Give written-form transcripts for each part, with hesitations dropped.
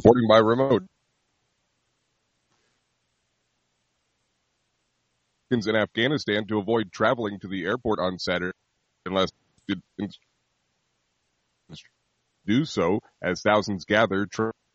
reporting by remote. In Afghanistan to avoid traveling to the airport on Saturday unless it do so as thousands gathered.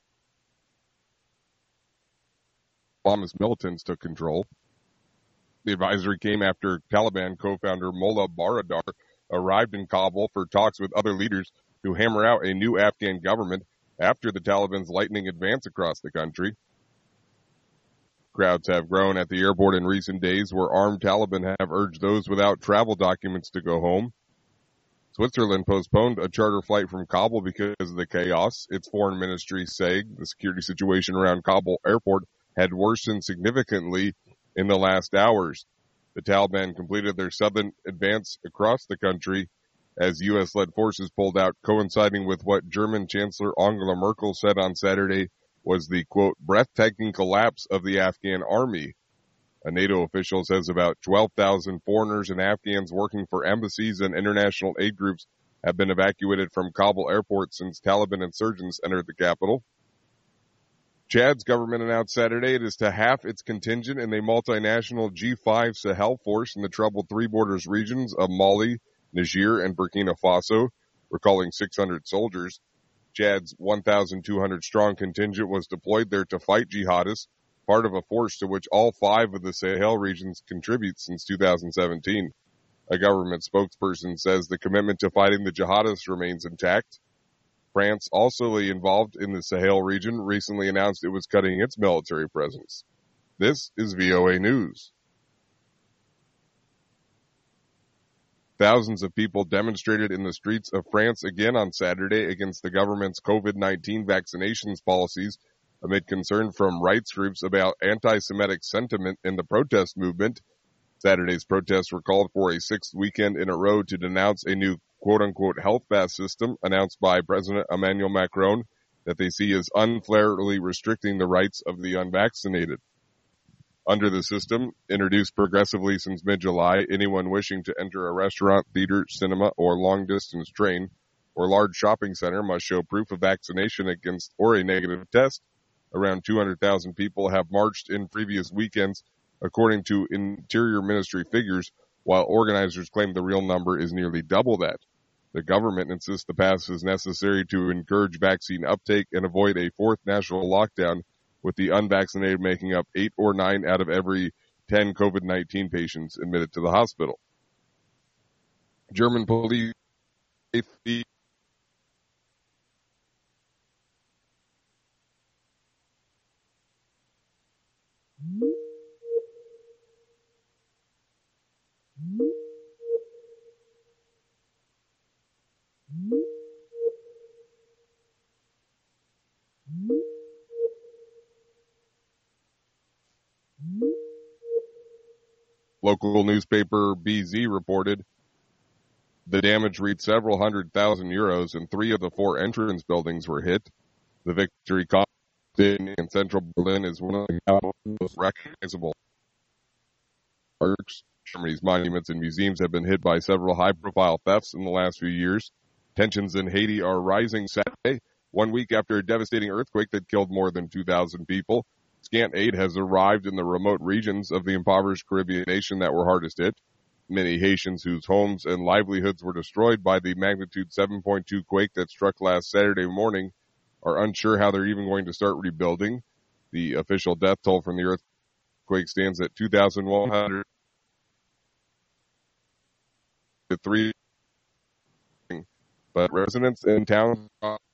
Islamist militants took control. The advisory came after Taliban co-founder Mullah Baradar arrived in Kabul for talks with other leaders to hammer out a new Afghan government after the Taliban's lightning advance across the country. Crowds have grown at the airport in recent days where armed Taliban have urged those without travel documents to go home. Switzerland postponed a charter flight from Kabul because of the chaos. Its foreign ministry saying the security situation around Kabul airport had worsened significantly in the last hours. The Taliban completed their southern advance across the country as U.S.-led forces pulled out, coinciding with what German Chancellor Angela Merkel said on Saturday was the, quote, breathtaking collapse of the Afghan army. A NATO official says about 12,000 foreigners and Afghans working for embassies and international aid groups have been evacuated from Kabul airport since Taliban insurgents entered the capital. Chad's government announced Saturday it is to half its contingent in a multinational G5 Sahel force in the troubled Three Borders regions of Mali, Niger, and Burkina Faso, recalling 600 soldiers. Chad's 1,200-strong contingent was deployed there to fight jihadists, part of a force to which all 5 of the Sahel regions contribute since 2017. A government spokesperson says the commitment to fighting the jihadists remains intact. France, also involved in the Sahel region, recently announced it was cutting its military presence. This is VOA News. Thousands of people demonstrated in the streets of France again on Saturday against the government's COVID-19 vaccinations policies amid concern from rights groups about anti-Semitic sentiment in the protest movement. Saturday's protests were called for a 6th weekend in a row to denounce a new quote-unquote health pass system announced by President Emmanuel Macron that they see as unfairly restricting the rights of the unvaccinated. Under the system, introduced progressively since mid-July, anyone wishing to enter a restaurant, theater, cinema, or long-distance train or large shopping center must show proof of vaccination against or a negative test. Around 200,000 people have marched in previous weekends, according to Interior Ministry figures, while organizers claim the real number is nearly double that. The government insists the pass is necessary to encourage vaccine uptake and avoid a 4th national lockdown, with the unvaccinated making up 8 or 9 out of every 10 COVID-19 patients admitted to the hospital. German police Local newspaper BZ reported the damage reached several €100,000 and 3 of the 4 entrance buildings were hit. The victory in central Berlin is one of the most recognizable parks. Germany's monuments and museums have been hit by several high-profile thefts in the last few years. Tensions in Haiti are rising Saturday, 1 week after a devastating earthquake that killed more than 2,000 people. Scant aid has arrived in the remote regions of the impoverished Caribbean nation that were hardest hit. Many Haitians whose homes and livelihoods were destroyed by the magnitude 7.2 quake that struck last Saturday morning are unsure how they're even going to start rebuilding. The official death toll from the earthquake stands at 2,100 to 3. But residents in town